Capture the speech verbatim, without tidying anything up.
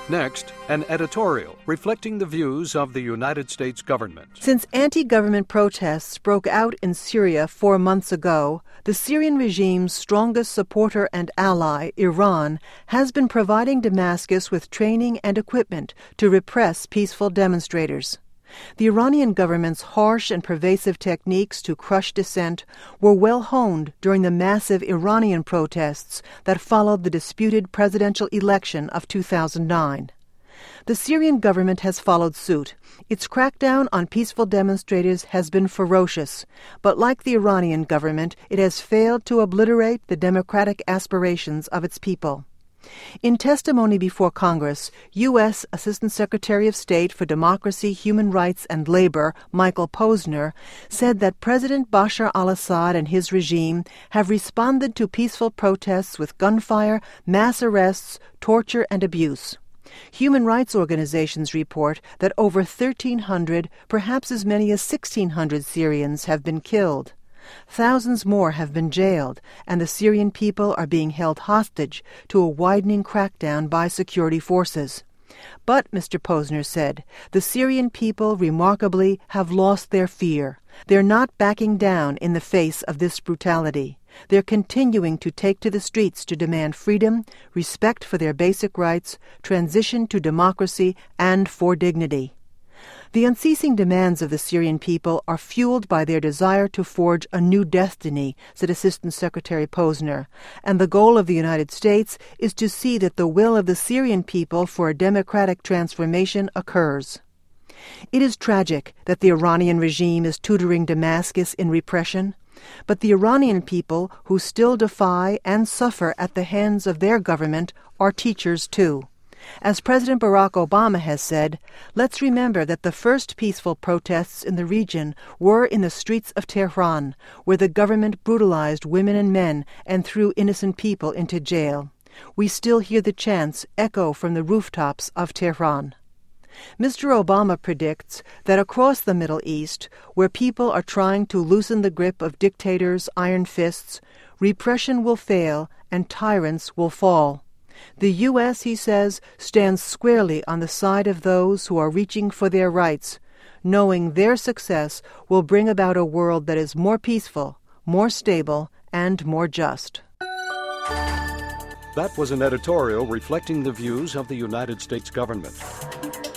Next, an editorial reflecting the views of the United States government. Since anti-government protests broke out in Syria four months ago, the Syrian regime's strongest supporter and ally, Iran, has been providing Damascus with training and equipment to repress peaceful demonstrators. The Iranian government's harsh and pervasive techniques to crush dissent were well honed during the massive Iranian protests that followed the disputed presidential election of two thousand nine. The Syrian government has followed suit. Its crackdown on peaceful demonstrators has been ferocious, but like the Iranian government, it has failed to obliterate the democratic aspirations of its people. In testimony before Congress, U S Assistant Secretary of State for Democracy, Human Rights, and Labor, Michael Posner, said that President Bashar al-Assad and his regime have responded to peaceful protests with gunfire, mass arrests, torture, and abuse. Human rights organizations report that over thirteen hundred, perhaps as many as sixteen hundred Syrians have been killed. Thousands more have been jailed, and the Syrian people are being held hostage to a widening crackdown by security forces. But, Mister Posner said, the Syrian people remarkably have lost their fear. They're not backing down in the face of this brutality. They're continuing to take to the streets to demand freedom, respect for their basic rights, transition to democracy, and for dignity. The unceasing demands of the Syrian people are fueled by their desire to forge a new destiny, said Assistant Secretary Posner, and the goal of the United States is to see that the will of the Syrian people for a democratic transformation occurs. It is tragic that the Iranian regime is tutoring Damascus in repression, but the Iranian people who still defy and suffer at the hands of their government are teachers too. As President Barack Obama has said, let's remember that the first peaceful protests in the region were in the streets of Tehran, where the government brutalized women and men and threw innocent people into jail. We still hear the chants echo from the rooftops of Tehran. Mister Obama predicts that across the Middle East, where people are trying to loosen the grip of dictators' iron fists, repression will fail and tyrants will fall. The U S, he says, stands squarely on the side of those who are reaching for their rights, knowing their success will bring about a world that is more peaceful, more stable, and more just. That was an editorial reflecting the views of the United States government.